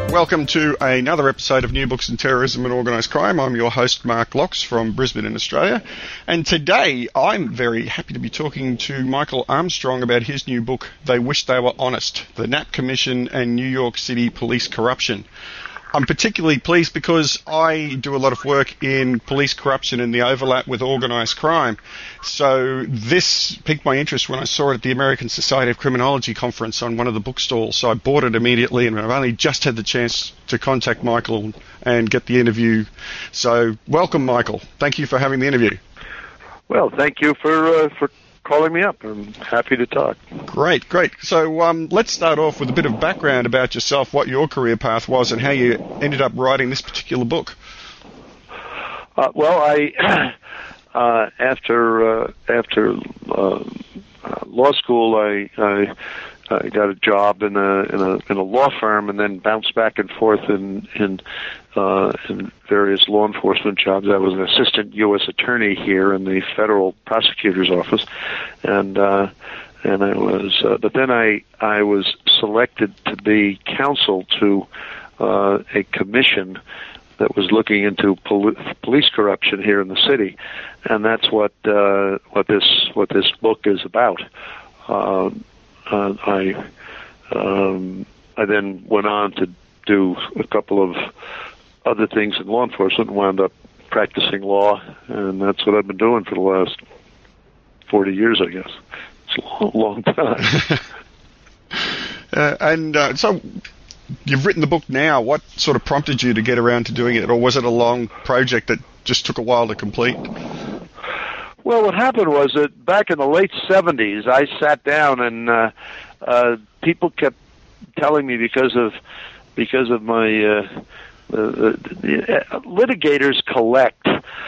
Welcome to another episode of New Books in Terrorism and Organised Crime. I'm your host, Mark Locks from Brisbane in Australia. And today I'm very happy to be talking to Michael Armstrong about his new book, They Wish They Were Honest, The Knapp Commission and New York City Police Corruption. I'm particularly pleased because I do a lot of work in police corruption and the overlap with organised crime. So this piqued my interest when I saw it at the American Society of Criminology conference on one of the bookstores. So I bought it immediately, and I've only just had the chance to contact Michael and get the interview. So welcome, Michael. Thank you for having the interview. Well, thank you for calling me up. I'm happy to talk. Great. So let's start off with a bit of background about yourself, what your career path was, and how you ended up writing this particular book. After law school, I got a job in a law firm, and then bounced back and forth in various law enforcement jobs. I was an assistant U.S. attorney here in the federal prosecutor's office, and I was. But then I was selected to be counsel to a commission that was looking into police corruption here in the city, and that's what this book is about. I then went on to do a couple of other things in law enforcement and wound up practicing law, and that's what I've been doing for the last 40 years, I guess. It's a long time. So you've written the book now. What sort of prompted you to get around to doing it, or was it a long project that just took a while to complete? Well, what happened was that back in the late 70s, I sat down and people kept telling me because of my litigators collect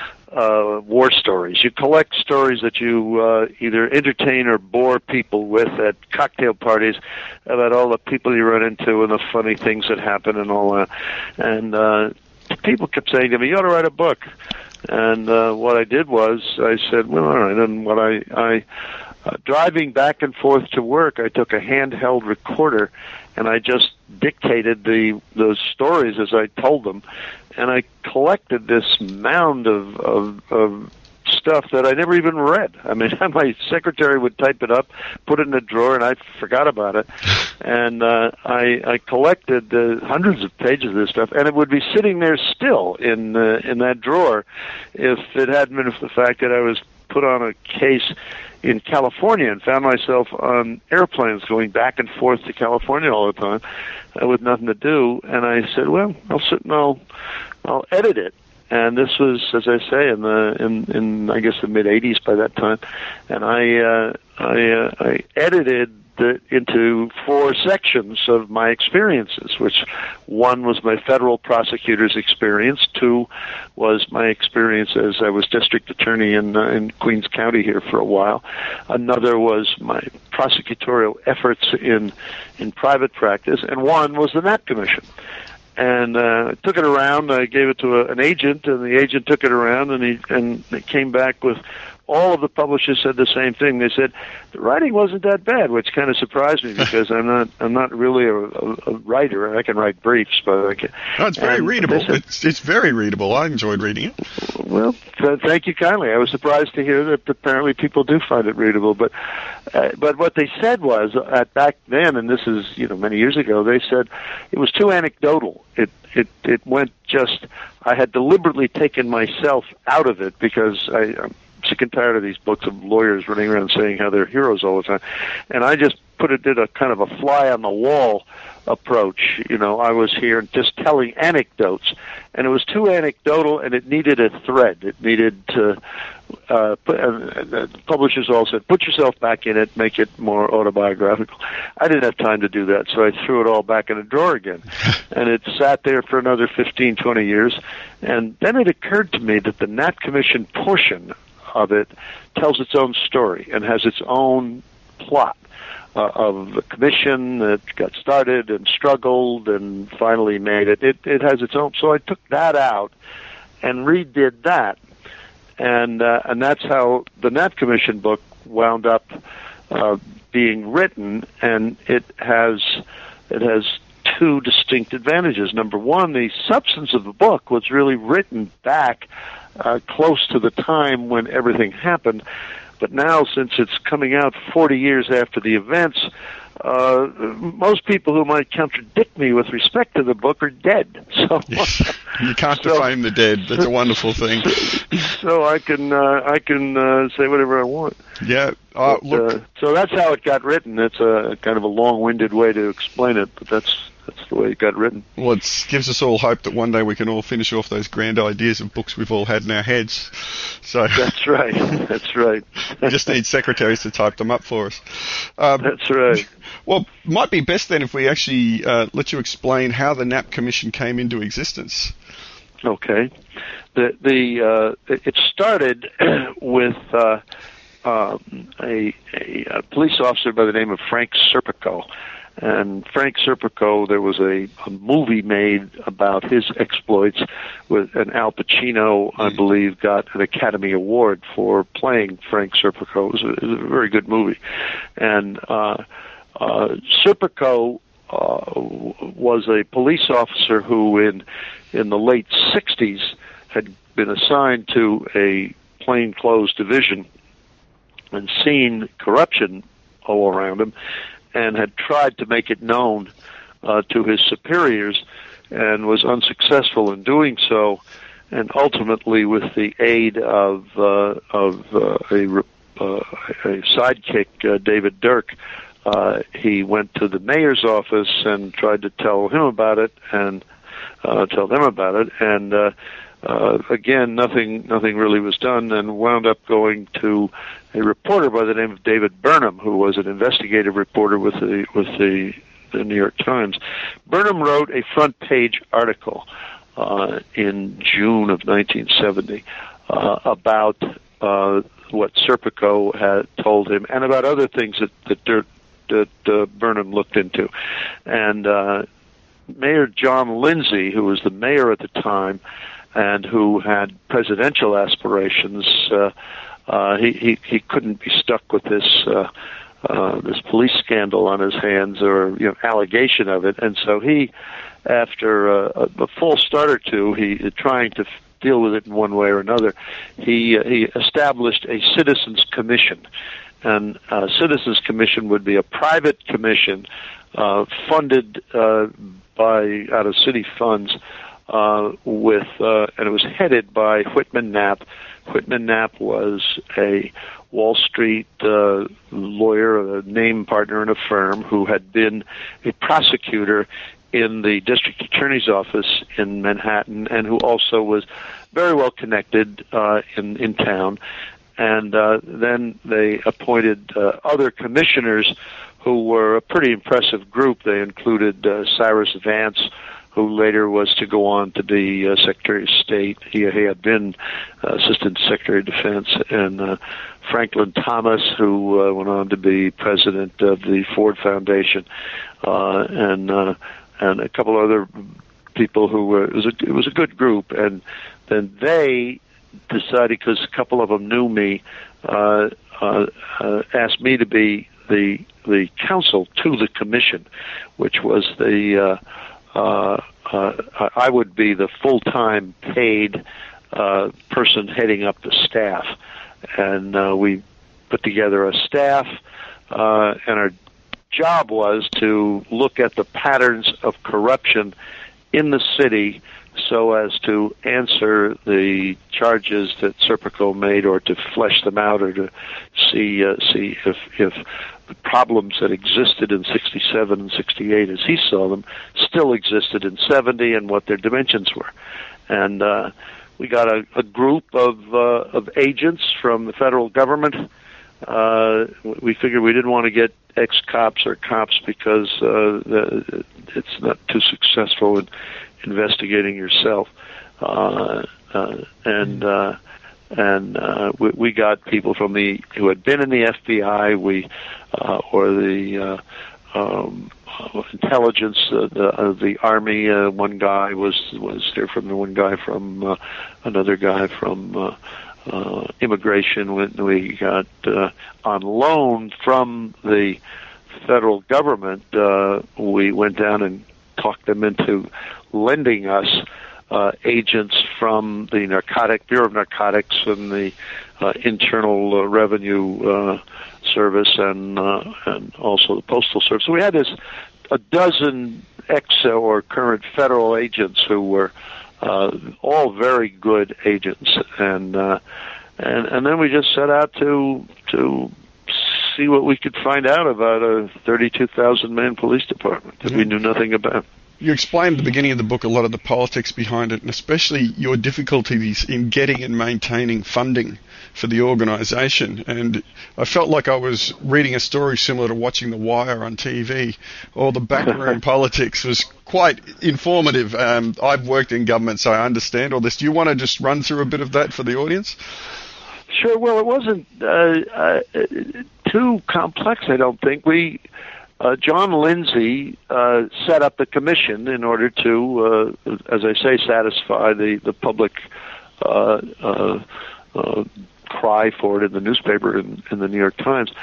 war stories. You collect stories that you either entertain or bore people with at cocktail parties about all the people you run into and the funny things that happen and all that. And people kept saying to me, "You ought to write a book." And what I did was I said, well, all right. And what I driving back and forth to work, I took a handheld recorder and I just dictated those stories as I told them, and I collected this mound of stuff that I never even read. I mean, my secretary would type it up, put it in a drawer, and I forgot about it. And I collected hundreds of pages of this stuff, and it would be sitting there still in that drawer if it hadn't been for the fact that I was put on a case in California and found myself on airplanes going back and forth to California all the time with nothing to do. And I said, well, I'll sit and I'll edit it. And this was, as I say, in I guess the mid '80s by that time, and I edited it into 4 sections of my experiences. Which one was my federal prosecutor's experience, 2 was my experience as I was district attorney in Queens County here for a while. Another was my prosecutorial efforts in private practice, and 1 was the Knapp Commission. And I took it around. I gave it to an agent, and the agent took it around, and they came back with all of the publishers said the same thing. They said the writing wasn't that bad, which kind of surprised me because I'm not really a writer. I can write briefs, but I can. No, it's very readable. It's very readable. I enjoyed reading it. Well, thank you kindly. I was surprised to hear that apparently people do find it readable. But what they said was back then, and this is many years ago, they said it was too anecdotal. It went just. I had deliberately taken myself out of it because I'm sick and tired of these books of lawyers running around saying how they're heroes all the time, and I just did a kind of a fly on the wall approach. I was here just telling anecdotes, and it was too anecdotal, and it needed a thread. It needed to. The publishers all said, put yourself back in it, make it more autobiographical. I didn't have time to do that, so I threw it all back in a drawer again. And it sat there for another 15, 20 years. And then it occurred to me that the Knapp Commission portion of it tells its own story and has its own plot of the commission that got started and struggled and finally made it. It has its own. So I took that out and redid that. And that's how the Knapp Commission book wound up being written, and it has two distinct advantages. Number one, the substance of the book was really written back close to the time when everything happened. But now, since it's coming out 40 years after the events, most people who might contradict me with respect to the book are dead. So yes. You can't defame the dead. That's a wonderful thing. So I can say whatever I want. Yeah. Look. So that's how it got written. It's a kind of a long-winded way to explain it, but that's the way it got written. Well, it gives us all hope that one day we can all finish off those grand ideas of books we've all had in our heads. So that's right. That's right. We just need secretaries to type them up for us. That's right. Well, might be best then if we actually let you explain how the Knapp Commission came into existence. Okay. It started with a police officer by the name of Frank Serpico. And Frank Serpico, there was a movie made about his exploits and Al Pacino, I believe, got an Academy Award for playing Frank Serpico. It was a very good movie. And Serpico was a police officer who in the late 60s had been assigned to a plainclothes division and seen corruption all around him, and had tried to make it known to his superiors and was unsuccessful in doing so. And ultimately, with the aid of a sidekick, David Dirk, he went to the mayor's office and tried to tell him about it and tell them about it. And again, nothing really was done, and wound up going to a reporter by the name of David Burnham, who was an investigative reporter with the New York Times. Burnham wrote a front-page article in June of 1970 about what Serpico had told him, and about other things that Burnham looked into. And Mayor John Lindsay, who was the mayor at the time, and who had presidential aspirations, he couldn't be stuck with this police scandal on his hands, or allegation of it, and so he, after a full start or two, he trying to deal with it in one way or another, he established a citizens commission, and a citizens commission would be a private commission funded out of city funds. And it was headed by Whitman Knapp. Whitman Knapp was a Wall Street lawyer, a name partner in a firm, who had been a prosecutor in the district attorney's office in Manhattan, and who also was very well connected in town. And then they appointed other commissioners who were a pretty impressive group. They included Cyrus Vance, who later was to go on to be Secretary of State. He had been Assistant Secretary of Defense, and Franklin Thomas, who went on to be president of the Ford Foundation, and a couple other people who were. It was a good group, and then they decided, because a couple of them knew me, asked me to be the counsel to the commission, which was the I would be the full-time paid person heading up the staff, and we put together a staff, and our job was to look at the patterns of corruption in the city so as to answer the charges that Serpico made, or to flesh them out, or to see if the problems that existed in 67 and 68, as he saw them, still existed in 70, and what their dimensions were. And we got a group of agents from the federal government. We figured we didn't want to get ex-cops or cops because it's not too successful in investigating yourself. We got people from who had been in the FBI, or the intelligence of the Army. One guy was there from one guy from another guy from immigration. We got on loan from the federal government. We went down and talked them into lending us agents from the Bureau of Narcotics and the Internal Revenue Service and also the Postal Service. So we had a dozen or current federal agents who were all very good agents, and then we just set out to see what we could find out about a 32,000-man police department that we knew nothing about. You explained at the beginning of the book a lot of the politics behind it, and especially your difficulties in getting and maintaining funding for the organisation. And I felt like I was reading a story similar to watching The Wire on TV. All the backroom politics was quite informative. I've worked in government, so I understand all this. Do you want to just run through a bit of that for the audience? Sure. Well, it wasn't too complex, I don't think. John Lindsay set up the commission in order to, as I say, satisfy the public cry for it in the newspaper in the New York Times.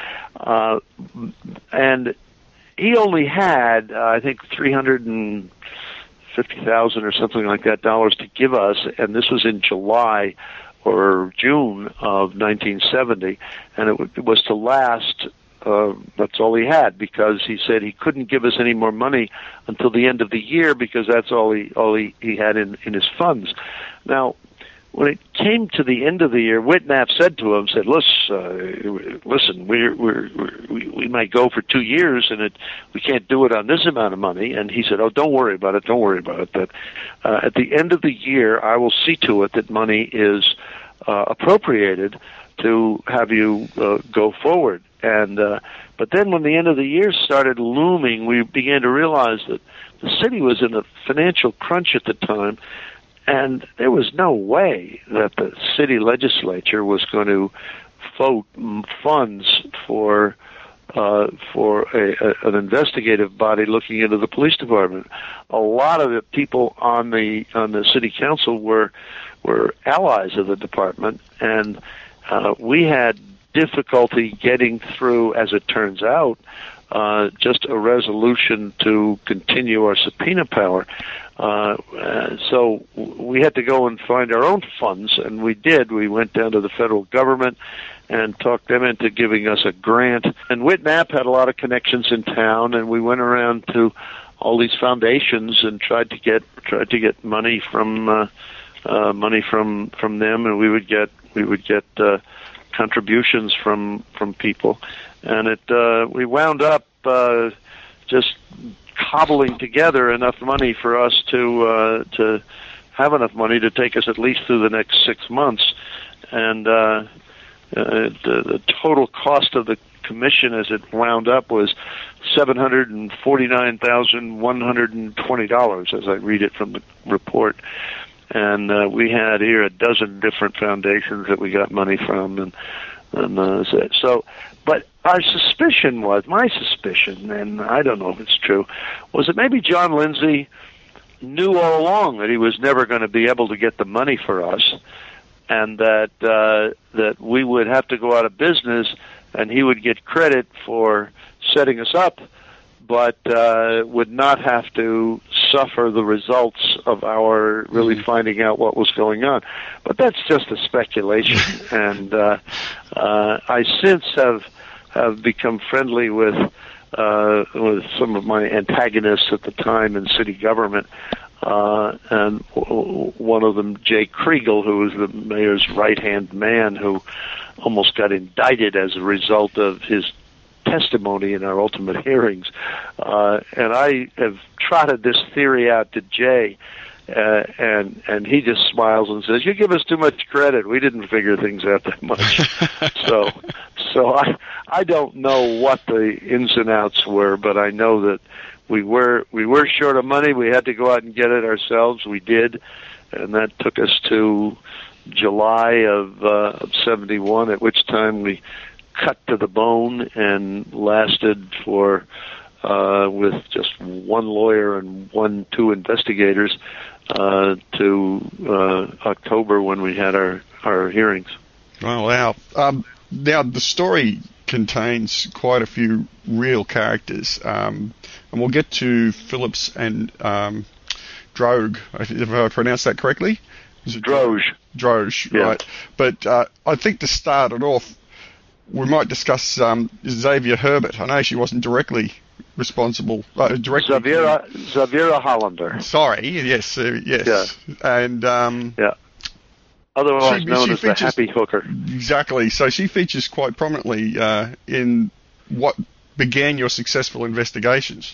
And he only had, I think, $350,000 or something like that to give us, and this was in July or June of 1970, and it was to last. That's all he had, because he said he couldn't give us any more money until the end of the year, because that's all he had in his funds. Now, when it came to the end of the year, Whitnap said to him, "Listen, we might go for 2 years, and we can't do it on this amount of money." And he said, "Oh, don't worry about it. Don't worry about it. That at the end of the year, I will see to it that money is appropriated to have you go forward." And but then when the end of the year started looming, we began to realize that the city was in a financial crunch at the time, and there was no way that the city legislature was going to vote funds for an investigative body looking into the police department. A lot of the people on the city council were allies of the department, and we had difficulty getting through, as it turns out, just a resolution to continue our subpoena power. So we had to go and find our own funds, and we did. We went down to the federal government and talked them into giving us a grant. And Whitnap had a lot of connections in town, and we went around to all these foundations and tried to get money from them, and we would get contributions from people, and we wound up just cobbling together enough money for us to have enough money to take us at least through the next 6 months. And the total cost of the commission as it wound up was $749,120, as I read it from the report. And we had here a dozen different foundations that we got money from, and so. But my suspicion, and I don't know if it's true, was that maybe John Lindsay knew all along that he was never going to be able to get the money for us, and that we would have to go out of business, and he would get credit for setting us up, but would not have to suffer the results of our really finding out what was going on. But that's just a speculation, and I since have become friendly with some of my antagonists at the time in city government, and one of them, Jay Kriegel, who was the mayor's right-hand man, who almost got indicted as a result of his testimony in our ultimate hearings. And I have trotted this theory out to Jay, and he just smiles and says, "You give us too much credit. We didn't figure things out that much." So I don't know what the ins and outs were, but I know that we were short of money. We had to go out and get it ourselves. We did, and that took us to July of 71, at which time we cut to the bone and lasted for with just one lawyer and two investigators to October, when we had our hearings. Oh, wow. Now, the story contains quite a few real characters. and we'll get to Phillips and Droge, if I pronounced that correctly. Is it Droge. Droge, Yeah. right. But I think to start it off, we might discuss Xavier Herbert. I know she wasn't directly responsible. Xaviera Hollander. Sorry, yes. Yeah. And otherwise known as the Happy Hooker. Exactly. So she features quite prominently in what began your successful investigations.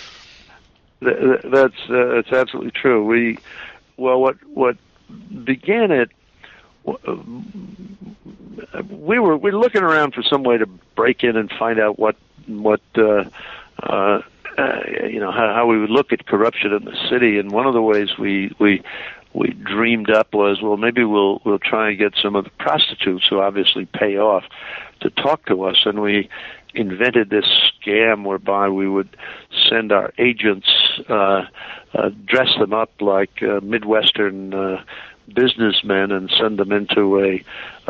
That's absolutely true. What began it? We were looking around for some way to break in and find out how we would look at corruption in the city, and one of the ways we dreamed up was, well, maybe we'll try and get some of the prostitutes who obviously pay off to talk to us, and we invented this scam whereby we would send our agents, dress them up like Midwestern businessmen, and send them into a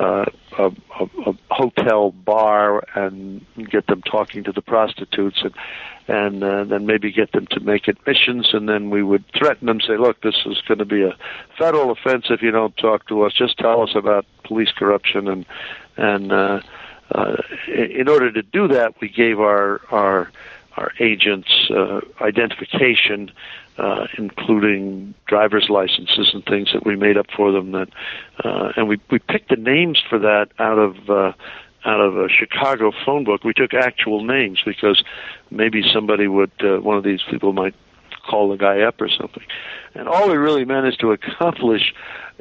hotel bar and get them talking to the prostitutes, and then maybe get them to make admissions, and then we would threaten them, say, look, this is going to be a federal offense if you don't talk to us. Just tell us about police corruption, and in order to do that, we gave our agents identification, including driver's licenses and things that we made up for them. And we picked the names for that out of a Chicago phone book. We took actual names because maybe somebody would, one of these people might call the guy up or something. And all we really managed to accomplish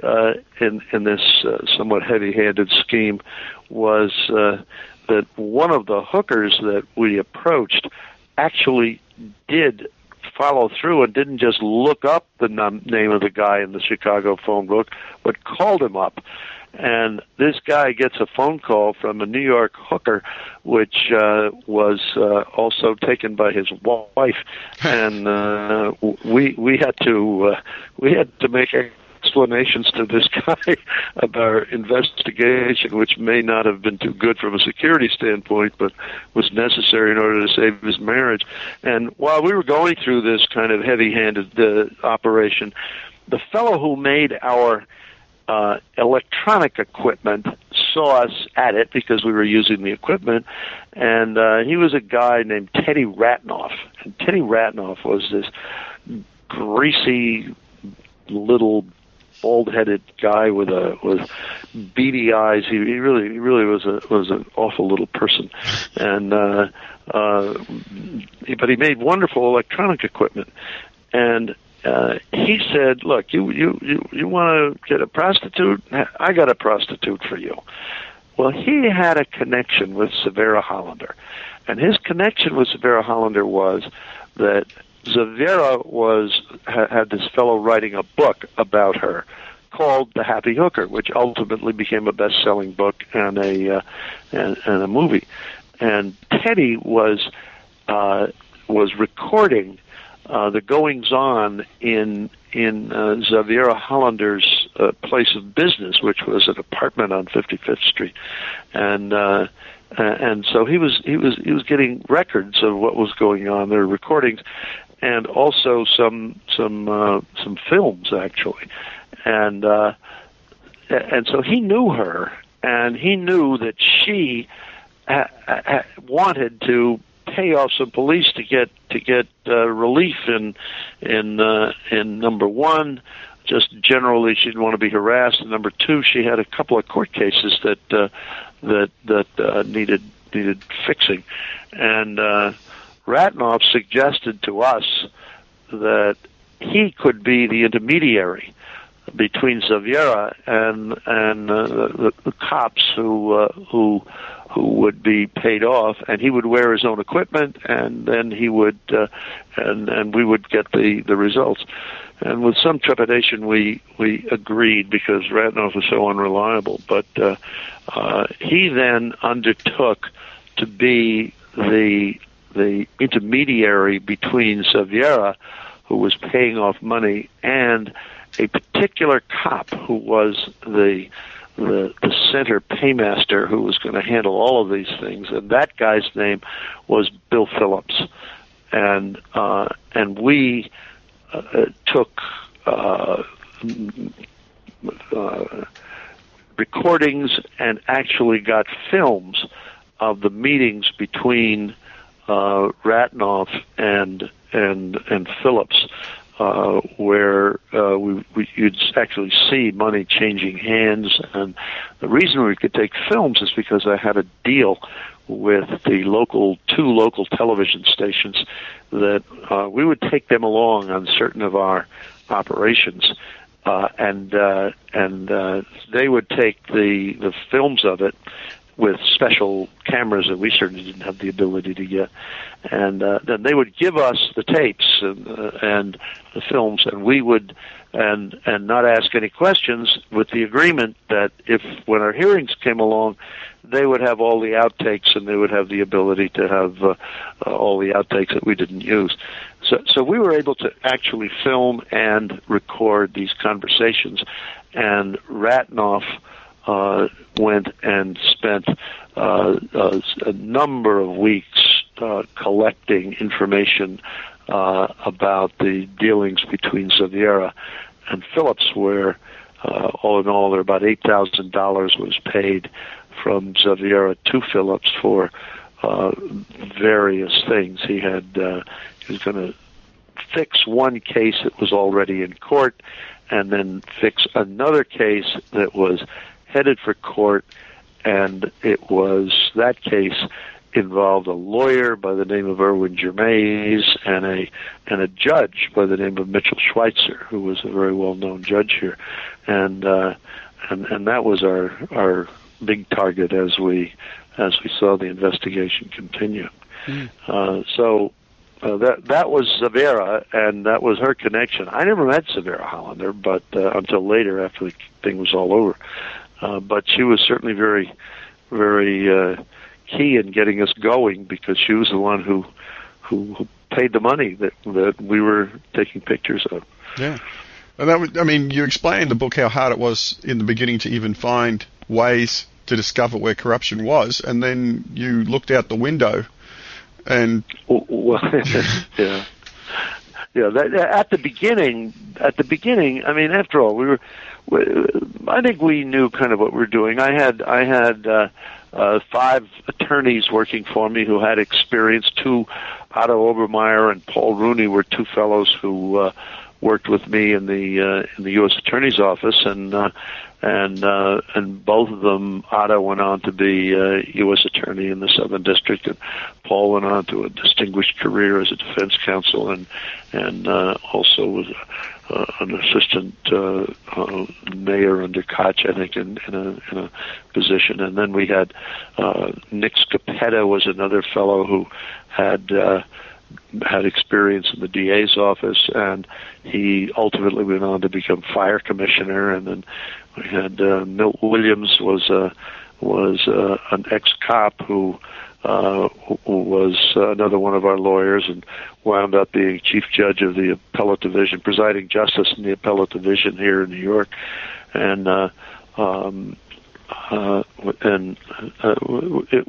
in this somewhat heavy-handed scheme was that one of the hookers that we approached actually did follow through and didn't just look up the name of the guy in the Chicago phone book, but called him up. And this guy gets a phone call from a New York hooker, which was also taken by his wife, and we had to make explanations to this guy about our investigation, which may not have been too good from a security standpoint, but was necessary in order to save his marriage. And while we were going through this kind of heavy-handed operation, the fellow who made our electronic equipment saw us at it because we were using the equipment, and he was a guy named Teddy Ratnoff. And Teddy Ratnoff was this greasy little bald-headed guy with beady eyes. He really was an awful little person, and but he made wonderful electronic equipment. And he said, "Look, you want to get a prostitute? I got a prostitute for you." Well, he had a connection with Xaviera Hollander, and his connection with Xaviera Hollander was that Xaviera had this fellow writing a book about her called The Happy Hooker, which ultimately became a best-selling book and a movie. And Teddy was recording the goings-on in Xaviera Hollander's place of business, which was an apartment on 55th Street, and so he was getting records of what was going on. There were recordings, and also some films actually, and so he knew her, and he knew that she wanted to pay off some police to get relief in number one, just generally she didn't want to be harassed, and number two, she had a couple of court cases that needed fixing, and Ratnoff suggested to us that he could be the intermediary between Xaviera and the cops who would be paid off, and he would wear his own equipment, and then he would and we would get the results. And with some trepidation, we agreed because Ratnoff was so unreliable. But he then undertook to be the intermediary between Xaviera, who was paying off money, and a particular cop who was the center paymaster who was going to handle all of these things, and that guy's name was Bill Phillips. and we took recordings and actually got films of the meetings between Ratnoff and Phillips, where you'd actually see money changing hands. And the reason we could take films is because I had a deal with the two local television stations that we would take them along on certain of our operations, and they would take the films of it with special cameras that we certainly didn't have the ability to get, and then they would give us the tapes and the films, and we would and not ask any questions, with the agreement that if when our hearings came along, they would have all the outtakes and they would have the ability to have all the outtakes that we didn't use. So we were able to actually film and record these conversations, and Ratnoff went and spent a number of weeks collecting information about the dealings between Zavira and Phillips, where all in all, there about $8,000 was paid from Zavira to Phillips for various things. He was going to fix one case that was already in court, and then fix another case that was headed for court, and that case involved a lawyer by the name of Erwin Germais and a judge by the name of Mitchell Schweitzer, who was a very well-known judge here, and that was our big target as we saw the investigation continue. So that was Zavira, and that was her connection. I never met Zavira Hollander, but until later, after the thing was all over. But she was certainly very, very key in getting us going, because she was the one who paid the money that we were taking pictures of. Yeah, and you explained in the book how hard it was in the beginning to even find ways to discover where corruption was, and then you looked out the window, and yeah. At the beginning, I mean, after all, I think we knew kind of what we were doing. I had 5 attorneys working for me who had experience. 2, Otto Obermeyer and Paul Rooney, were 2 fellows who worked with me in the U.S. Attorney's Office, and both of them, Otto went on to be U.S. Attorney in the Southern District, and Paul went on to a distinguished career as a defense counsel, and also was an assistant mayor under Koch, I think, in a position. And then we had Nick Scapetta was another fellow who had experience in the DA's office, and he ultimately went on to become fire commissioner. And then we had Milt Williams was an ex-cop who was another one of our lawyers, and wound up being chief judge of the appellate division, presiding justice in the appellate division here in New York, and it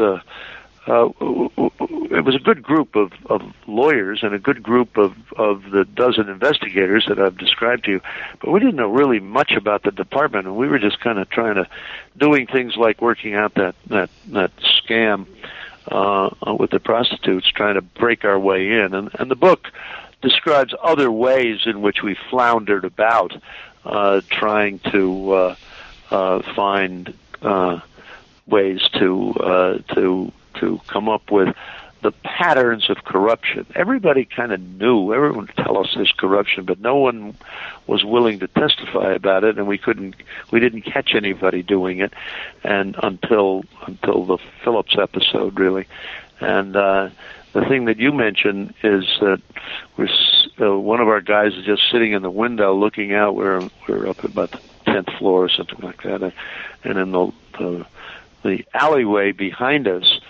was a good group of lawyers and a good group of the dozen investigators that I've described to you, but we didn't know really much about the department, and we were just kind of doing things like working out that scam with the prostitutes, trying to break our way in. And the book describes other ways in which we floundered about, trying to find ways to come up with the patterns of corruption. Everybody kind of knew. Everyone would tell us there's corruption, but no one was willing to testify about it, and we didn't catch anybody doing it, and until the Phillips episode, really. And the thing that you mentioned is that one of our guys is just sitting in the window looking out. We're up at about the 10th floor or something like that, and in the alleyway behind us,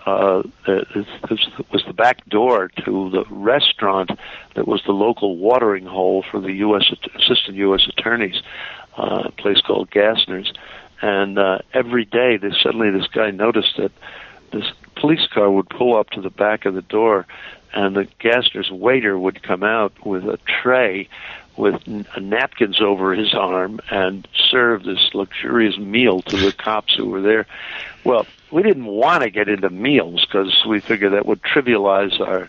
was the back door to the restaurant that was the local watering hole for the assistant U.S. attorneys, a place called Gassner's. And every day, suddenly this guy noticed that this police car would pull up to the back of the door, and the Gassner's waiter would come out with a tray with napkins over his arm and serve this luxurious meal to the cops who were there. Well, we didn't want to get into meals because we figured that would trivialize our,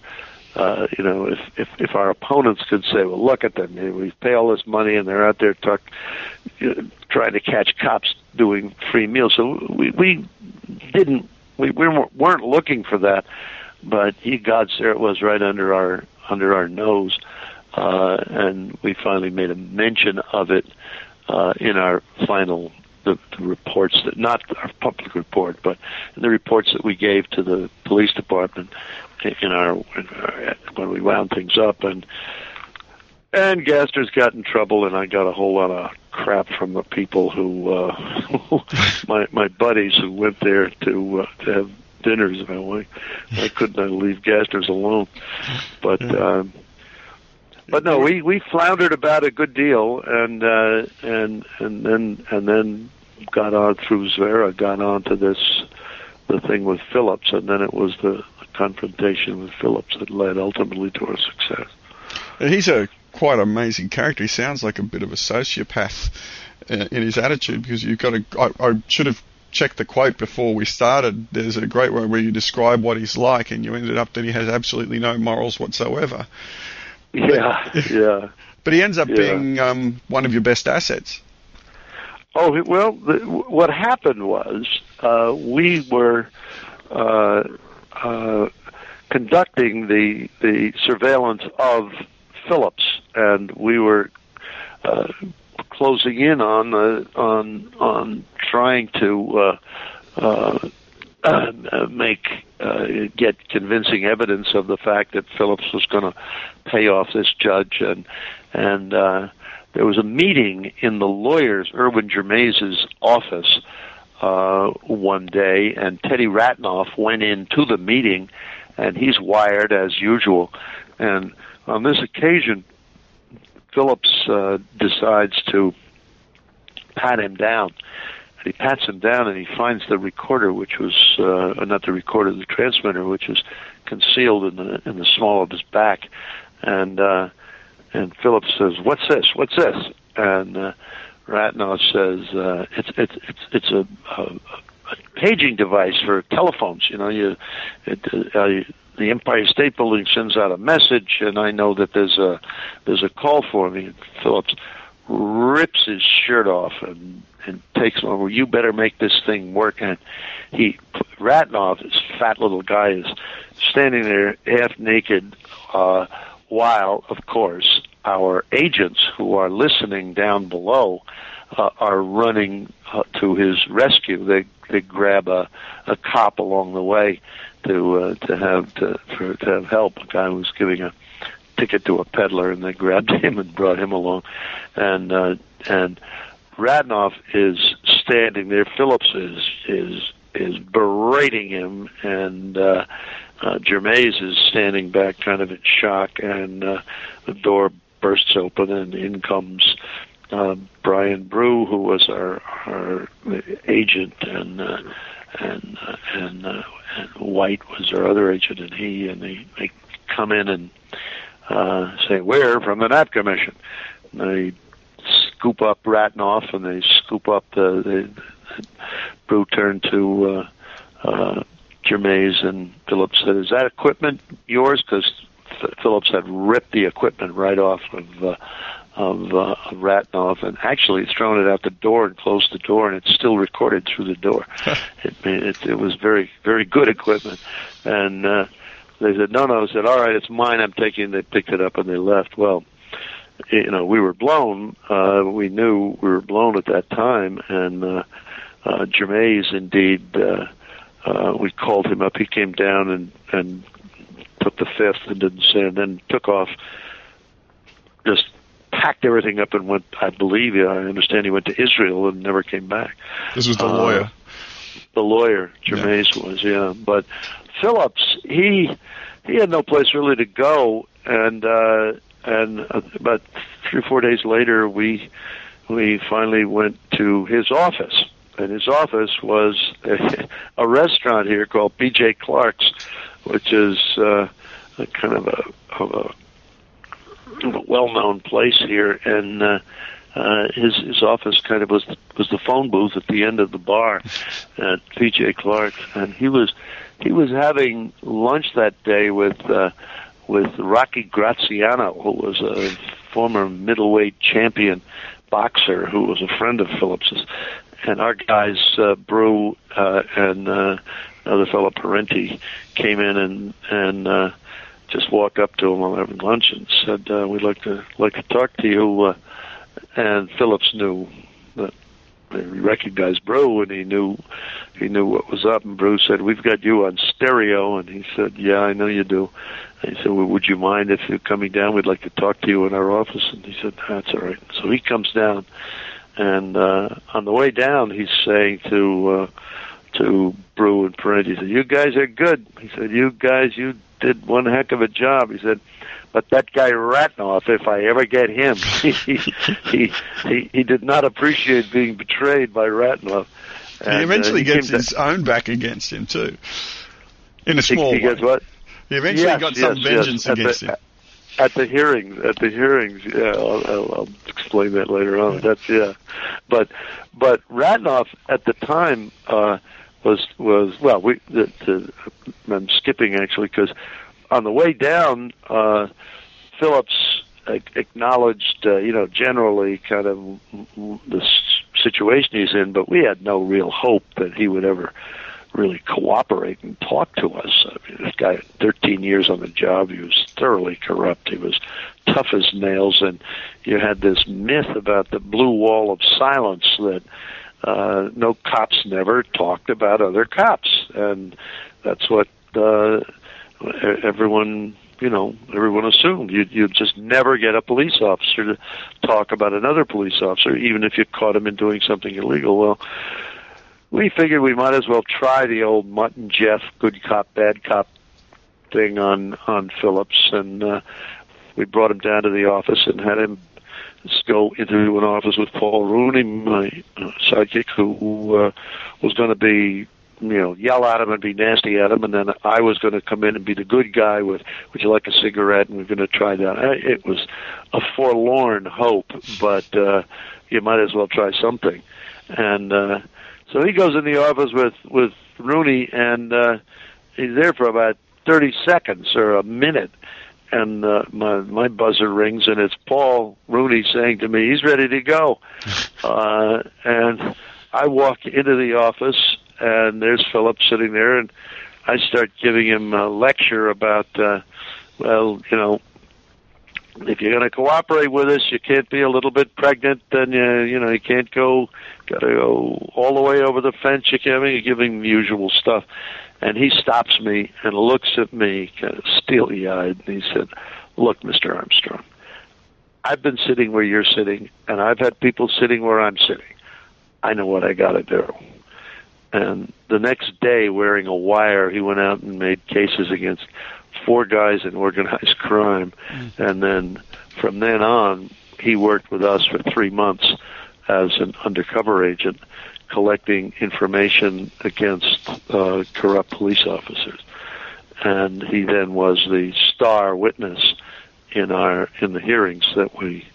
if our opponents could say, well, look at them, we pay all this money and they're out there trying to catch cops doing free meals. So we weren't looking for that, but gods, there it was right under our nose, and we finally made a mention of it in our final the reports that not our public report, but in the reports that we gave to the police department when we wound things up, and Gassner's got in trouble, and I got a whole lot of crap from the people who my buddies who went there to have dinners. Why couldn't I leave Gassner's alone? But no, we floundered about a good deal, and then got on through Zvera, got on to the thing with Phillips, and then it was the confrontation with Phillips that led ultimately to our success. And he's a quite amazing character. He sounds like a bit of a sociopath in his attitude, because you've got I should have checked the quote before we started. There's a great one where you describe what he's like, and you ended up that he has absolutely no morals whatsoever. Yeah. But he ends up being one of your best assets. Oh, well, what happened was we were conducting the surveillance of Phillips, and we were closing in on trying to get convincing evidence of the fact that Phillips was going to pay off this judge, and there was a meeting in the lawyer's, Erwin Germais's office one day, and Teddy Ratnoff went into the meeting, and he's wired as usual. And on this occasion, Phillips decides to pat him down. And he pats him down, and he finds the recorder, which was not the recorder, the transmitter, which was concealed in the small of his back. And Phillips says, "What's this? What's this?" And Ratnoff says, "It's a paging device for telephones. The Empire State Building sends out a message, and I know that there's a call for me." And Phillips rips his shirt off and takes him over. "You better make this thing work." And Ratnoff, this fat little guy, is standing there half naked, while, of course, our agents who are listening down below are running to his rescue. They grab a cop along the way to have help. A guy who was giving a ticket to a peddler, and they grabbed him and brought him along. And Ratnoff is standing there. Phillips is berating him, and Germais is standing back, kind of in shock. And the door bursts open, and in comes Brian Brew, who was our agent, and White was our other agent, and they come in and say, "We're from the Knapp Commission." And they scoop up Ratnoff, and they scoop up the Brew turned to Germais, and Phillips said, "Is that equipment yours?" Because Phillips had ripped the equipment right off of Ratnoff, and actually thrown it out the door and closed the door, and it's still recorded through the door. It was very, very good equipment. And they said, no. I said, "All right, it's mine, I'm taking it." They picked it up and they left. Well, we were blown. We knew we were blown at that time, and Germais, indeed, we called him up. He came down and took the fifth and didn't say, and then took off, just packed everything up and went, I understand he went to Israel and never came back. This was the lawyer. The lawyer, Germais was, yeah. But Phillips, he had no place really to go, and about 3 or 4 days later, we finally went to his office, and his office was a restaurant here called B.J. Clark's, which is a kind of a well-known place here, and his office kind of was the phone booth at the end of the bar at P.J. Clark, and he was having lunch that day with Rocky Graziano, who was a former middleweight champion boxer who was a friend of Phillips's, and our guys Brew and another fellow Parenti came in and just walked up to him while having lunch and said, "We'd like to talk to you." And Phillips knew that he recognized Brew, and he knew what was up. And Brew said, "We've got you on stereo." And he said, "Yeah, I know you do." And he said, "Well, would you mind if you're coming down? We'd like to talk to you in our office." And he said, "That's all right." So he comes down, and on the way down, he's saying to Brew and Parenti, he said, "You guys are good." He said, "You guys, you did one heck of a job." He said, "But that guy Ratnoff, if I ever get him," he did not appreciate being betrayed by Ratnoff. And he eventually gets his own back against him too, in a small way. He gets what? He eventually got some vengeance against him. At the hearings, yeah, I'll explain that later on. But Ratnoff at the time was well. I'm skipping actually because on the way down, Phillips acknowledged, generally kind of the situation he's in, but we had no real hope that he would ever really cooperate and talk to us. I mean, this guy had 13 years on the job. He was thoroughly corrupt. He was tough as nails, and you had this myth about the blue wall of silence that no cops never talked about other cops, and that's what everyone assumed. You'd just never get a police officer to talk about another police officer, even if you caught him in doing something illegal. Well, we figured we might as well try the old Mutt and Jeff, good cop, bad cop thing on Phillips, and we brought him down to the office and had him go into an office with Paul Rooney, my sidekick, who was going to be, yell at him and be nasty at him, and then I was going to come in and be the good guy with, "Would you like a cigarette?" And we're going to try that. It was a forlorn hope, but you might as well try something. And so he goes in the office with Rooney, and he's there for about 30 seconds or a minute. And my buzzer rings, and it's Paul Rooney saying to me, "He's ready to go." And I walk into the office, and there's Philip sitting there, and I start giving him a lecture about, if you're going to cooperate with us, you can't be a little bit pregnant, then you can't got to go all the way over the fence. You can't give him the usual stuff. And he stops me and looks at me kind of steely-eyed, and he said, "Look, Mr. Armstrong, I've been sitting where you're sitting, and I've had people sitting where I'm sitting. I know what I got to do." And the next day, wearing a wire, he went out and made cases against 4 guys in organized crime. And then from then on, he worked with us for 3 months as an undercover agent, collecting information against corrupt police officers. And he then was the star witness in the hearings that we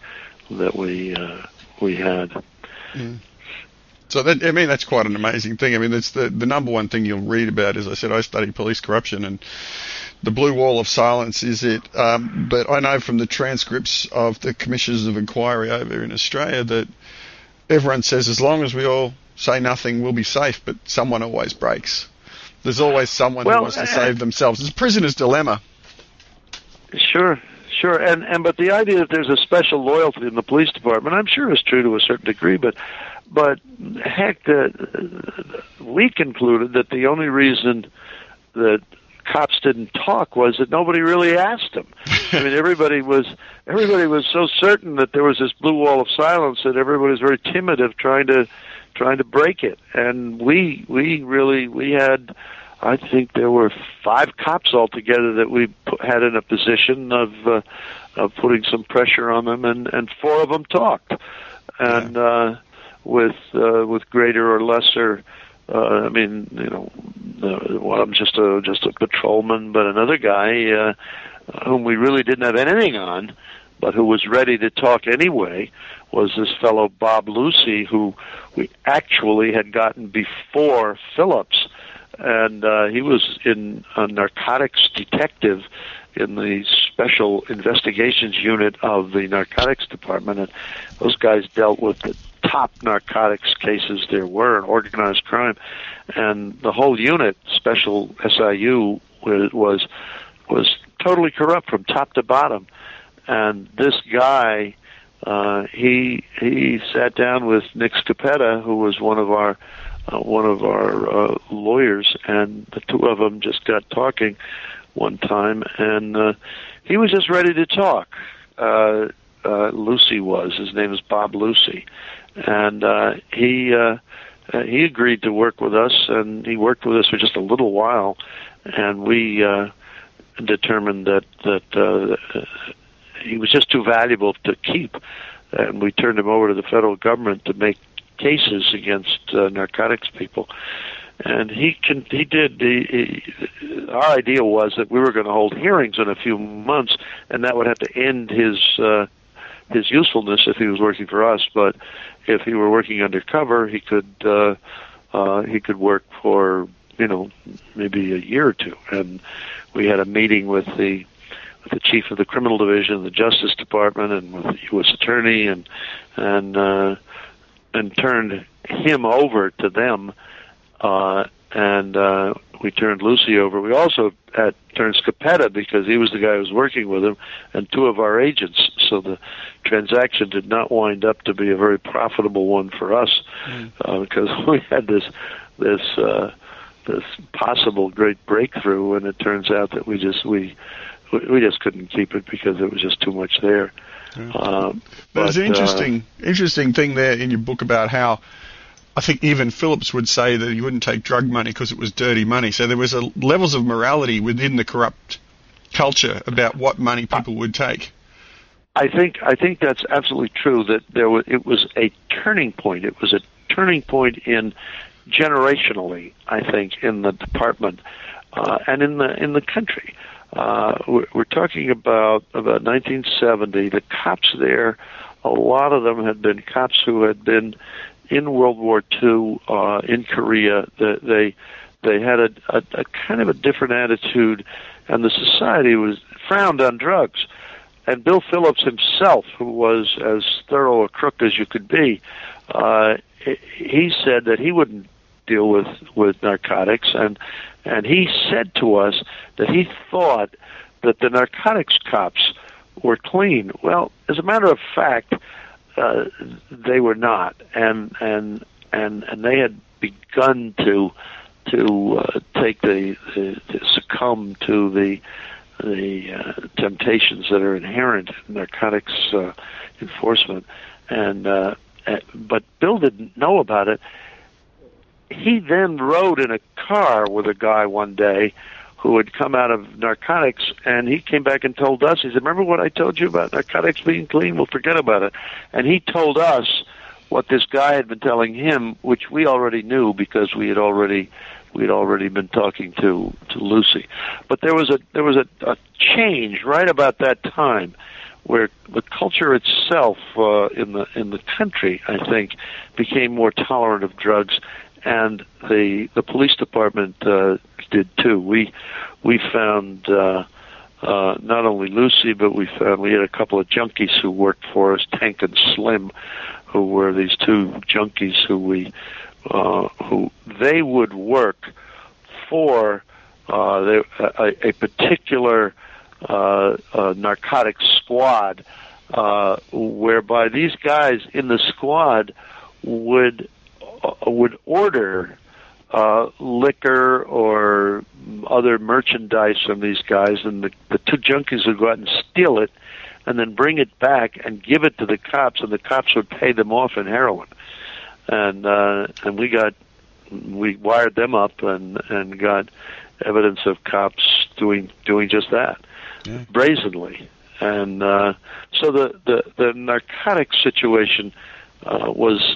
had. Mm. So that's quite an amazing thing. I mean, that's the number one thing you'll read about. As I said, I study police corruption, and the blue wall of silence is it. But I know from the transcripts of the commissioners of inquiry over in Australia that everyone says as long as we all say nothing, we'll be safe. But someone always breaks. There's always someone who wants to save themselves. It's a prisoner's dilemma. Sure. But the idea that there's a special loyalty in the police department, I'm sure is true to a certain degree, but heck, we concluded that the only reason that cops didn't talk was that nobody really asked them. I mean, everybody was so certain that there was this blue wall of silence that everybody was very timid of trying to break it. And we had, I think there were 5 cops altogether that we had in a position of putting some pressure on them, and 4 of them talked. And with greater or lesser, one of them just a patrolman, but another guy whom we really didn't have anything on, but who was ready to talk anyway, was this fellow Bob Lucy, who we actually had gotten before Phillips. And he was in a narcotics detective in the Special Investigations Unit of the Narcotics Department. And those guys dealt with the top narcotics cases there were in organized crime. And the whole unit, Special SIU, was totally corrupt from top to bottom. And this guy, he sat down with Nick Scoppetta, who was one of our lawyers, and the two of them just got talking one time, and he was just ready to talk. Lucy was. His name is Bob Lucy, and he agreed to work with us, and he worked with us for just a little while, and we determined that he was just too valuable to keep, and we turned him over to the federal government to make cases against narcotics people. And our idea was that we were going to hold hearings in a few months, and that would have to end his usefulness if he was working for us. But if he were working undercover, he could work for maybe a year or two. And we had a meeting with the chief of the criminal division of the Justice Department and with the U.S. attorney, and turned him over to them, and we turned Lucy over. We also had turned Scoppetta because he was the guy who was working with him, and two of our agents. So the transaction did not wind up to be a very profitable one for us, because we had this possible great breakthrough, and it turns out that we just couldn't keep it because it was just too much there. Yeah. There's an interesting thing there in your book about how I think even Phillips would say that he wouldn't take drug money because it was dirty money. So there was levels of morality within the corrupt culture about what money people would take. I think that's absolutely true. That it was a turning point. It was a turning point in generationally, I think, in the department and in the country. We're talking about 1970. The cops there, a lot of them had been cops who had been in World War II in Korea. They had a kind of a different attitude, and the society was frowned on drugs. And Bill Phillips himself, who was as thorough a crook as you could be, he said that he wouldn't deal with narcotics, and he said to us that he thought that the narcotics cops were clean. Well, as a matter of fact, they were not, and they had begun to take to succumb to the temptations that are inherent in narcotics enforcement, but Bill didn't know about it. He then rode in a car with a guy one day who had come out of narcotics, and he came back and told us, he said, "Remember what I told you about narcotics being clean? Well, forget about it." And he told us what this guy had been telling him, which we already knew because we had already been talking to Lucy. But there was a change right about that time where the culture itself in the country, I think, became more tolerant of drugs, and the police department did too. We found not only Lucy, but we had a couple of junkies who worked for us, Tank and Slim, who were these two junkies who they would work for a particular narcotics squad, whereby these guys in the squad would order liquor or other merchandise from these guys, and the two junkies would go out and steal it and then bring it back and give it to the cops, and the cops would pay them off in heroin. And we wired them up and got evidence of cops doing just that, brazenly. And so the narcotics situation was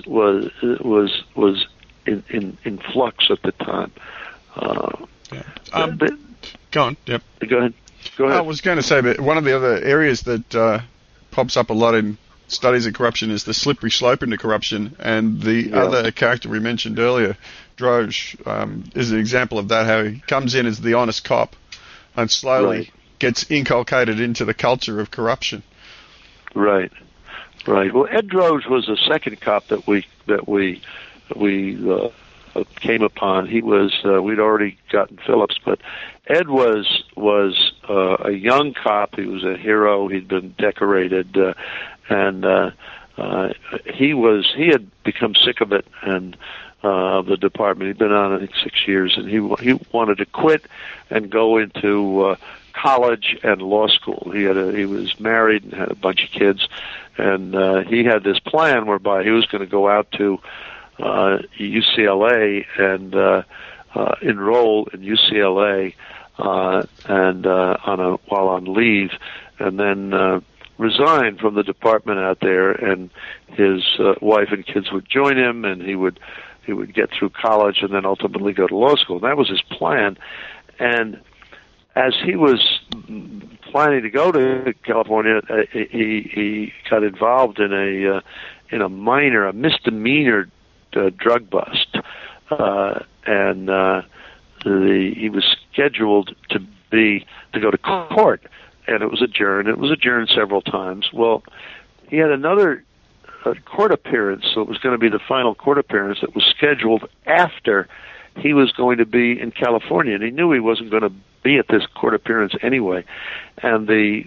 in flux at the time. Go on. Yep. Go ahead. Go ahead. I was going to say that one of the other areas that pops up a lot in studies of corruption is the slippery slope into corruption, and the other character we mentioned earlier, Droge, is an example of that, how he comes in as the honest cop and slowly gets inculcated into the culture of corruption. Right. Well, Ed Droge was the second cop that we came upon. He was we'd already gotten Phillips, but Ed was a young cop. He was a hero. He'd been decorated, and he had become sick of it and of the department. He'd been on, I think, 6 years, and he wanted to quit and go into college and law school. He was married and had a bunch of kids, and he had this plan whereby he was going to go out to UCLA and enroll in UCLA and while on leave, and then resign from the department out there, and his wife and kids would join him, and he would get through college and then ultimately go to law school. And that was his plan. And as he was planning to go to California, he got involved in a misdemeanor drug bust, and he was scheduled to go to court, and it was adjourned. It was adjourned several times. Well, he had another court appearance, so it was going to be the final court appearance that was scheduled after he was going to be in California, and he knew he wasn't going to be at this court appearance anyway. And the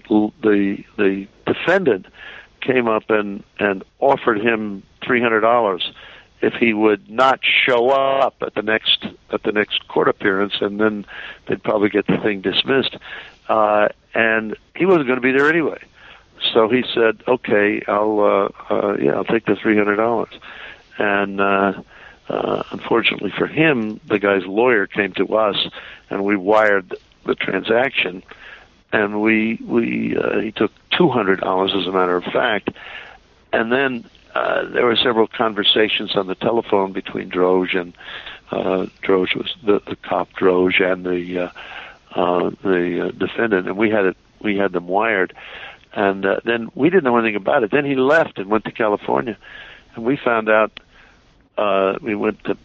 defendant came up and offered him $300 if he would not show up at the next court appearance, and then they'd probably get the thing dismissed. And he wasn't going to be there anyway. So he said, "Okay, I'll take the $300." And unfortunately for him, the guy's lawyer came to us, and we wired the transaction, and he took $200 as a matter of fact. And then there were several conversations on the telephone between Droge and Droge was the cop Droge and the defendant, and we had them wired. And then we didn't know anything about it. Then he left and went to California, and we found out. We went to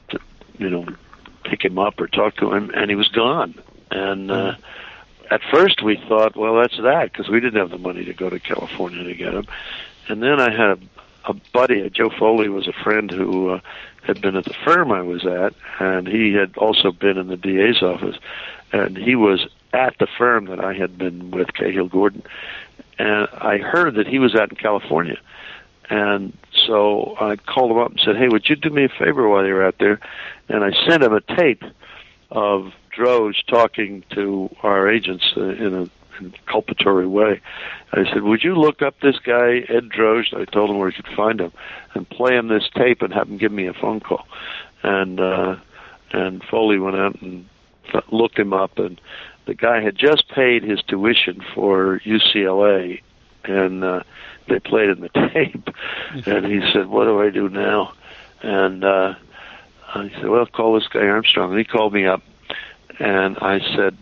pick him up or talk to him, and he was gone. And at first we thought, well, that's that, because we didn't have the money to go to California to get him. And then I had a buddy, Joe Foley was a friend who had been at the firm I was at, and he had also been in the DA's office, and he was at the firm that I had been with, Cahill Gordon. And I heard that he was out in California. And so I called him up and said, "Hey, would you do me a favor while you're out there?" And I sent him a tape of Droge talking to our agents in a inculpatory way. I said, "Would you look up this guy, Ed Droge?" I told him where he could find him, and play him this tape and have him give me a phone call. And Foley went out and looked him up, and the guy had just paid his tuition for UCLA, and they played in the tape, and he said, "What do I do now?" And he said, "Well, call this guy Armstrong." And he called me up, and I said,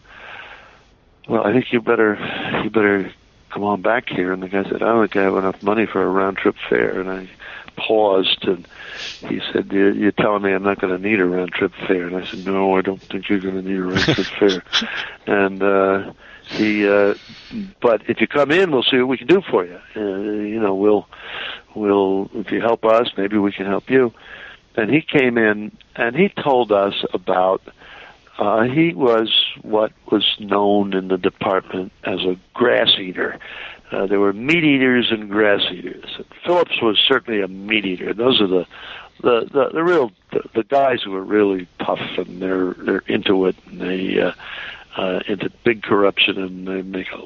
"Well, I think you better come on back here." And the guy said, "I don't think I have enough money for a round-trip fare." And I paused, and he said, "You're telling me I'm not going to need a round-trip fare?" And I said, "No, I don't think you're going to need a round-trip fare." And but if you come in, we'll see what we can do for you. We'll if you help us, maybe we can help you. And he came in and he told us about. He was what was known in the department as a grass eater. There were meat eaters and grass eaters. Phillips was certainly a meat eater. Those are the guys who are really tough, and they're into it, and they into big corruption, and they make a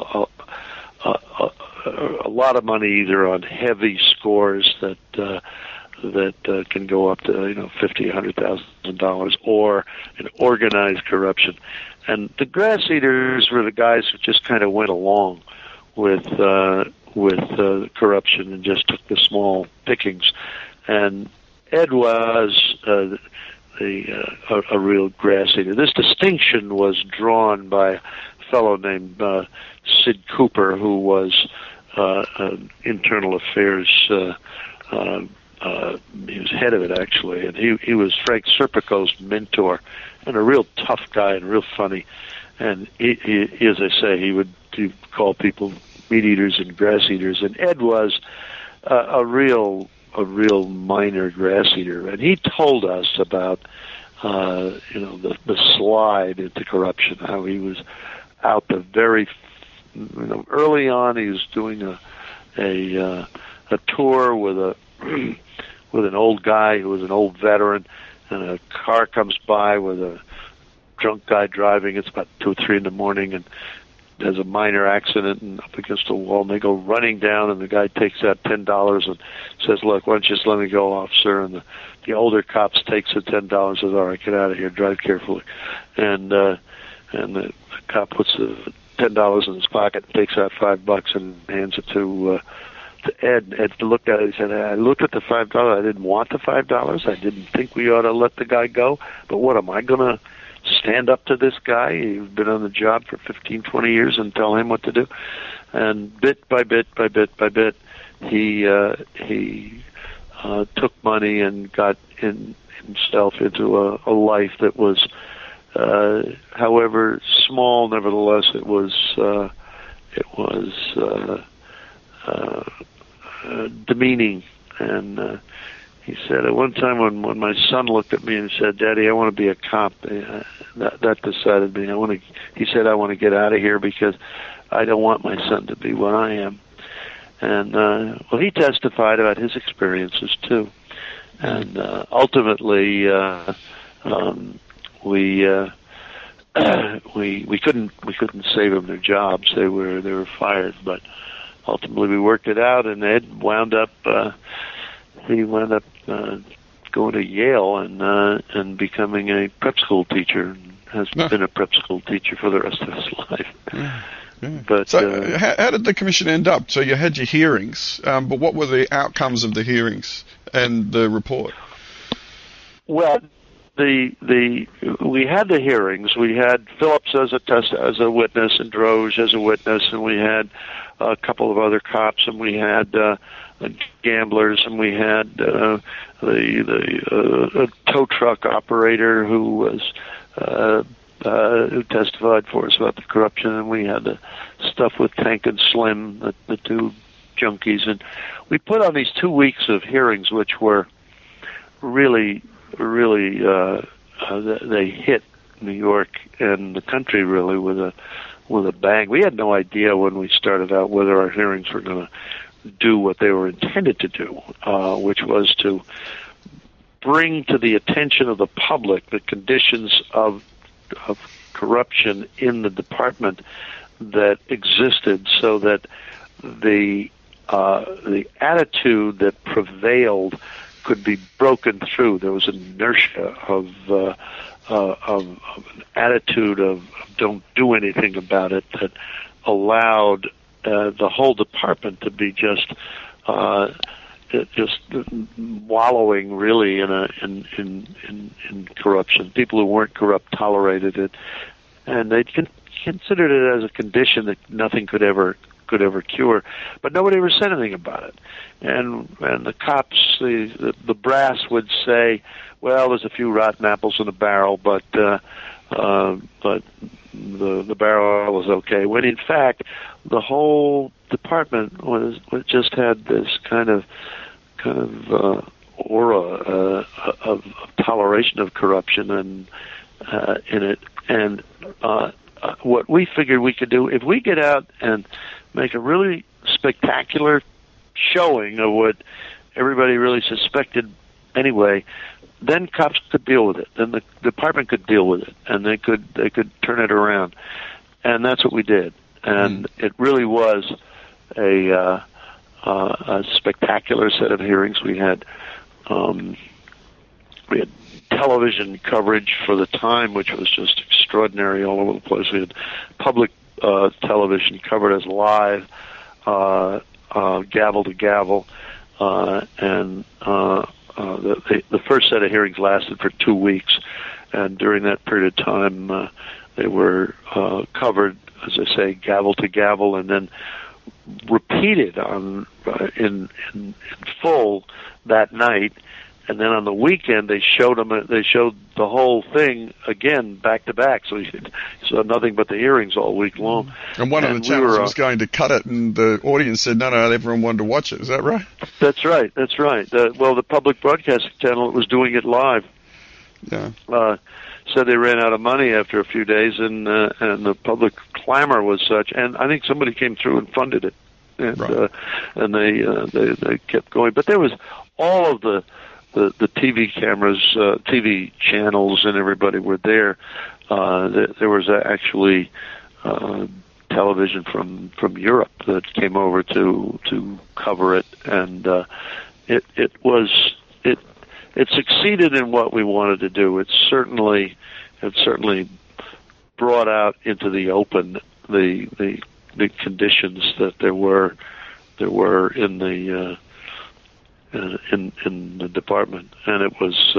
lot of money either on heavy scores that can go up to $50,000, $100,000, or in organized corruption. And the grass eaters were the guys who just kind of went along with corruption and just took the small pickings. And Ed was a real grass eater. This distinction was drawn by fellow named Sid Cooper, who was an internal affairs. He was head of it, actually, and he was Frank Serpico's mentor, and a real tough guy and real funny. And he as I say, he would call people meat eaters and grass eaters. And Ed was a real minor grass eater, and he told us about the slide into corruption. How he was out the very early on. He was doing a tour with an old guy who was an old veteran, and a car comes by with a drunk guy driving. It's about 2 or 3 in the morning, and has a minor accident and up against a wall, and they go running down, and the guy takes out $10 and says, "Look, why don't you just let me go, officer?" And the older cops takes the $10 and says, "All right, get out of here, drive carefully." And the cop puts the $10 in his pocket, takes out $5 and hands it to Ed. Ed looked at it. He said, "I looked at the $5. I didn't want the $5. I didn't think we ought to let the guy go. But what, am I going to stand up to this guy? He's been on the job for 15, 20 years and tell him what to do?" And bit by bit, he took money and got himself into a life that was, however small, nevertheless, it was demeaning. And he said at one time when my son looked at me and said, "Daddy, I want to be a cop," that decided me. He said, "I want to get out of here because I don't want my son to be what I am." And he testified about his experiences too. And ultimately, we couldn't save them their jobs. They were fired, but ultimately we worked it out, and Ed wound up going to Yale and becoming a prep school teacher, and has been a prep school teacher for the rest of his life. Yeah. But so, how did the commission end up? So you had your hearings, but what were the outcomes of the hearings and the report? Well, we had the hearings. We had Phillips as a witness, and Droge as a witness, and we had a couple of other cops, and we had gamblers, and we had the tow truck operator who was who testified for us about the corruption, and we had the stuff with Tank and Slim, the two junkies, and we put on these 2 weeks of hearings, which were really they hit New York and the country really with a bang. We had no idea when we started out whether our hearings were going to do what they were intended to do, which was to bring to the attention of the public the conditions of corruption in the department that existed, so that the attitude that prevailed could be broken through. There was an inertia of an attitude of don't do anything about it that allowed the whole department to be just wallowing really in corruption. People who weren't corrupt tolerated it, and they considered it as a condition that nothing could ever cure. But nobody ever said anything about it. And the cops, the brass would say, "Well, there's a few rotten apples in the barrel, but the barrel was okay." When in fact, the whole department was just had this kind of aura of toleration of corruption and in it. And what we figured we could do, if we get out and make a really spectacular showing of what everybody really suspected anyway, then cops could deal with it. Then the department could deal with it, and they could turn it around. And that's what we did. And it really was a spectacular set of hearings. We had television coverage for the time, which was just extraordinary all over the place. We had public television covered as live, gavel to gavel, and the first set of hearings lasted for 2 weeks, and during that period of time, covered, as I say, gavel to gavel, and then repeated on in full that night. And then on the weekend, they showed the whole thing again back to back. So you saw nothing but the earrings all week long. And one of the channels was going to cut it, and the audience said, no, everyone wanted to watch it. Is that right? That's right. The public broadcasting channel was doing it live. Yeah. Said they ran out of money after a few days, and the public clamor was such. And I think somebody came through and funded it, and right. And they kept going. But there was all of the TV cameras, TV channels, and everybody were there. There was actually television from Europe that came over to cover it, and it succeeded in what we wanted to do. It certainly brought out into the open the conditions that there were in the in the department, and it was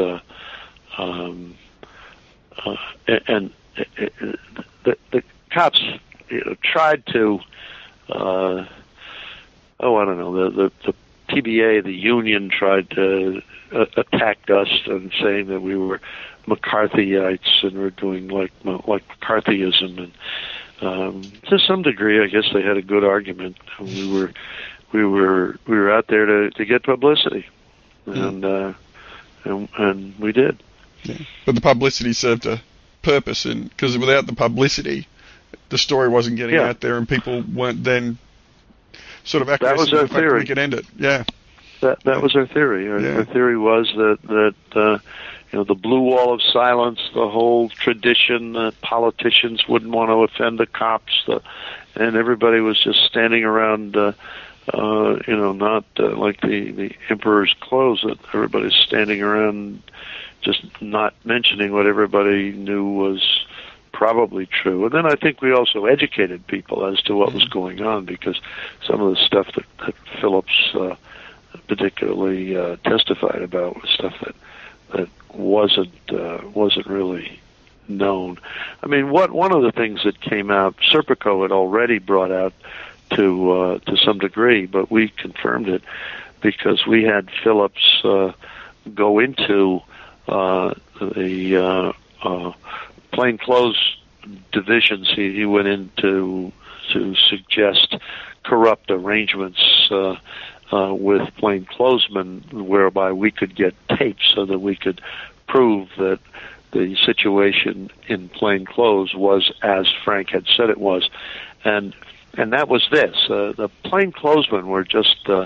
the cops tried to I don't know, the PBA, the union, tried to attack us and saying that we were McCarthyites and we're doing like McCarthyism, and to some degree I guess they had a good argument. We were out there to get publicity, and we did. Yeah. But the publicity served a purpose, because without the publicity, the story wasn't getting out there, and people weren't then sort of acquiescing to the fact that we could end it. Yeah. That was our theory. Our theory was that the blue wall of silence, the whole tradition, politicians wouldn't want to offend the cops, and everybody was just standing around. Not like the emperor's clothes, that everybody's standing around just not mentioning what everybody knew was probably true. And then I think we also educated people as to what was going on, because some of the stuff that Phillips particularly testified about was stuff that wasn't really known. I mean, one of the things that came out, Serpico had already brought out to some degree, but we confirmed it because we had Phillips go into the plainclothes divisions. He went in to suggest corrupt arrangements with plainclothesmen, whereby we could get tapes so that we could prove that the situation in plainclothes was as Frank had said it was, and that was this: the plainclothesmen were just the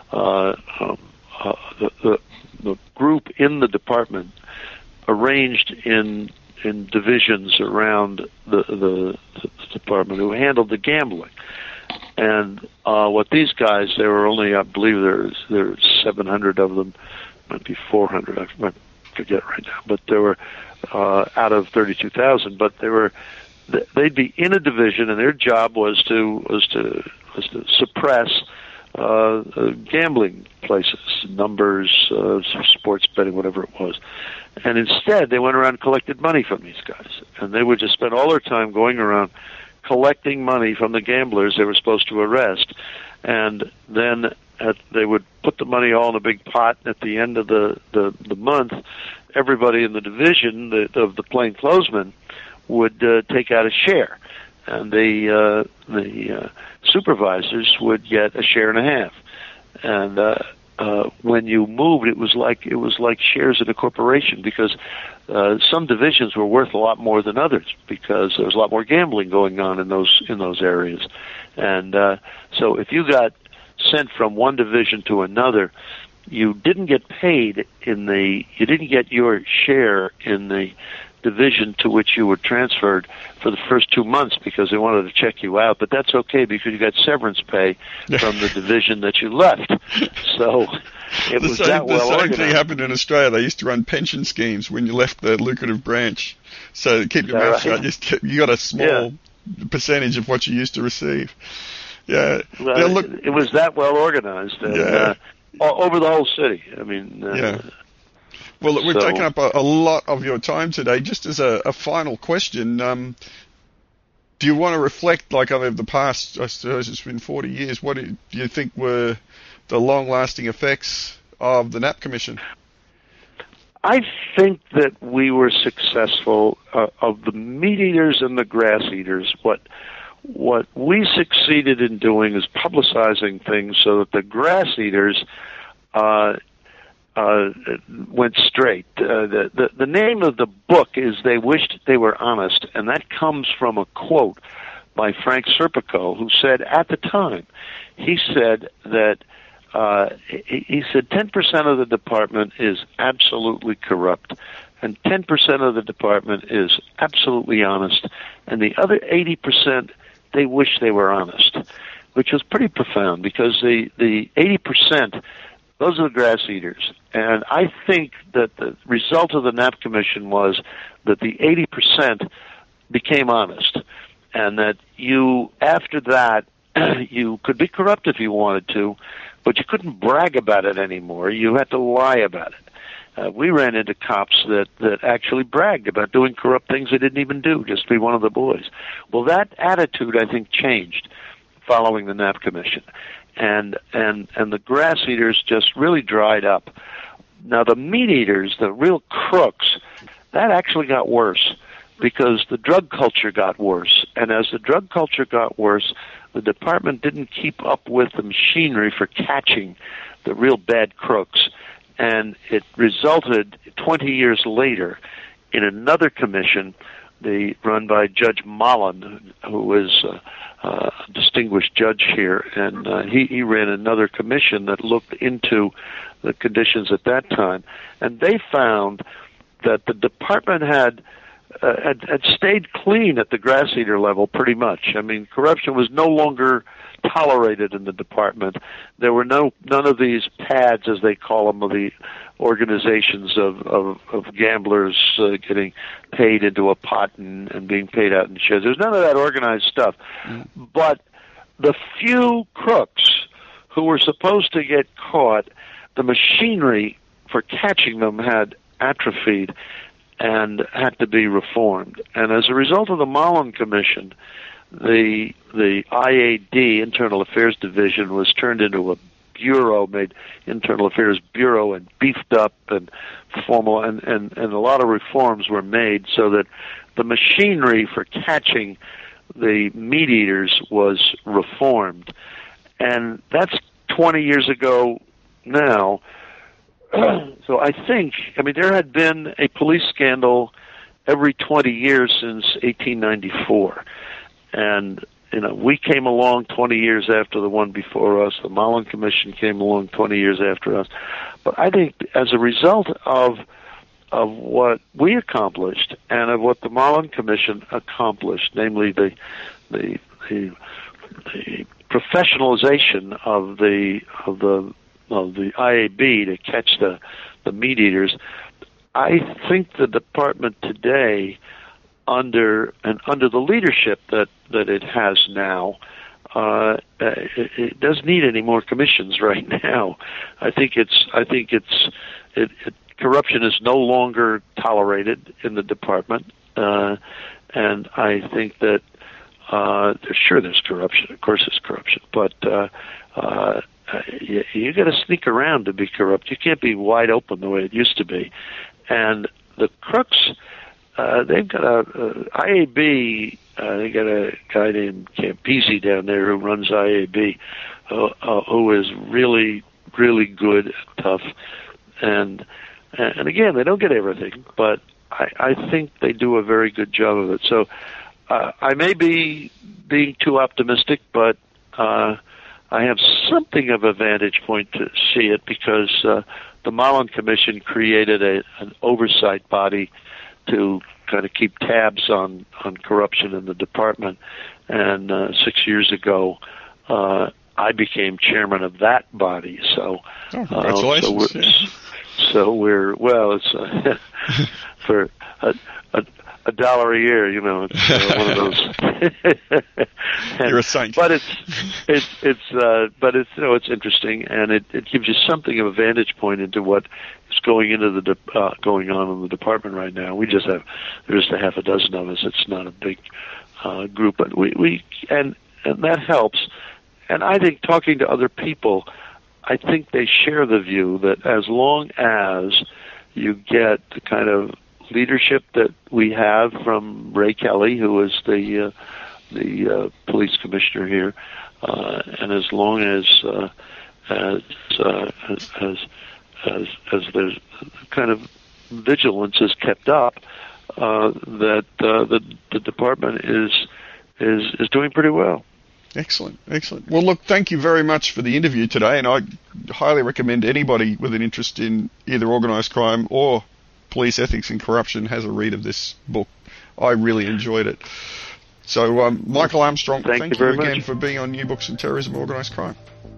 group in the department arranged in divisions around the department who handled the gambling. And what these guys, there were only, I believe there's 700 of them, might be 400, I forget right now, but there were out of 32,000, but they'd be in a division, and their job was to suppress gambling places, numbers, sports betting, whatever it was. And instead, they went around and collected money from these guys, and they would just spend all their time going around collecting money from the gamblers they were supposed to arrest, and then they would put the money all in a big pot. At the end of the month, everybody in the division of the plainclothesmen would take out a share, and the supervisors would get a share and a half. And when you moved, it was like shares in a corporation, because some divisions were worth a lot more than others because there was a lot more gambling going on in those areas. And so if you got sent from one division to another, you didn't get paid you didn't get your share in the division to which you were transferred for the first 2 months, because they wanted to check you out. But that's okay, because you got severance pay from the division that you left. So it was that well organized. The same thing happened in Australia. They used to run pension schemes when you left the lucrative branch. So to keep your mouth shut, you got a small percentage of what you used to receive. Yeah. Well, it was that well organized, and over the whole city. I mean, Well, we've taken up a lot of your time today. Just as a final question, Do you want to reflect, like over the past, I suppose it's been 40 years, what do you think were the long-lasting effects of the Knapp Commission? I think that we were successful of the meat eaters and the grass eaters. What we succeeded in doing is publicizing things so that the grass eaters went straight. The name of the book is "They Wished They Were Honest," and that comes from a quote by Frank Serpico, who said at the time, he said that. He said 10% of the department is absolutely corrupt, and 10% of the department is absolutely honest, and the other 80%, they wish they were honest, which was pretty profound, because the 80%, those are the grass eaters. And I think that the result of the Knapp Commission was that the 80% became honest, and that you, after that, you could be corrupt if you wanted to, but you couldn't brag about it anymore. You had to lie about it. We ran into cops that actually bragged about doing corrupt things they didn't even do, just to be one of the boys. Well, that attitude, I think, changed following the Knapp Commission. And the grass eaters just really dried up. Now, the meat eaters, the real crooks, that actually got worse, because the drug culture got worse. And as the drug culture got worse, the department didn't keep up with the machinery for catching the real bad crooks. And it resulted 20 years later in another commission, run by Judge Mullen, who is a distinguished judge here. And he ran another commission that looked into the conditions at that time. And they found that the department had stayed clean at the grass eater level pretty much. I mean, corruption was no longer tolerated in the department. There were none of these pads, as they call them, of the organizations of gamblers getting paid into a pot and being paid out in shares. There's none of that organized stuff. But the few crooks who were supposed to get caught, the machinery for catching them had atrophied and had to be reformed. And as a result of the Mullen Commission, the IAD, Internal Affairs Division, was turned into a bureau, made Internal Affairs Bureau, and beefed up and formal, and a lot of reforms were made so that the machinery for catching the meat eaters was reformed. And that's 20 years ago now. So I think, there had been a police scandal every 20 years since 1894. And, we came along 20 years after the one before us. The Mullen Commission came along 20 years after us. But I think as a result of what we accomplished and of what the Mullen Commission accomplished, namely the professionalization of the IAB to catch the meat eaters, I think the department today, under the leadership that it has now, it doesn't need any more commissions right now. I think corruption is no longer tolerated in the department, and I think that there's corruption. Of course, there's corruption, but you got to sneak around to be corrupt. You can't be wide open the way it used to be. And the crooks, they've got IAB. They got a guy named Campisi down there who runs IAB, who is really, really good, tough, and again, they don't get everything, but I think they do a very good job of it. So I may be being too optimistic, but I have something of a vantage point to see it, because the Mullen Commission created an oversight body to kind of keep tabs on corruption in the department. And 6 years ago, I became chairman of that body. So, congratulations. It's for $1 a year, it's one of those. You're a saint. But it's interesting, and it gives you something of a vantage point into what is going on in the department right now. There's just a half a dozen of us. It's not a big group, but and that helps. And I think talking to other people, I think they share the view that as long as you get the kind of leadership that we have from Ray Kelly, who is the police commissioner here, and as long as there's kind of vigilance is kept up, that the department is doing pretty well. Excellent, excellent. Well, look, thank you very much for the interview today, and I highly recommend anybody with an interest in either organised crime or police ethics and corruption has a read of this book. I really enjoyed it. So, Michael Armstrong, thank you again for being on New Books in Terrorism and Organised Crime.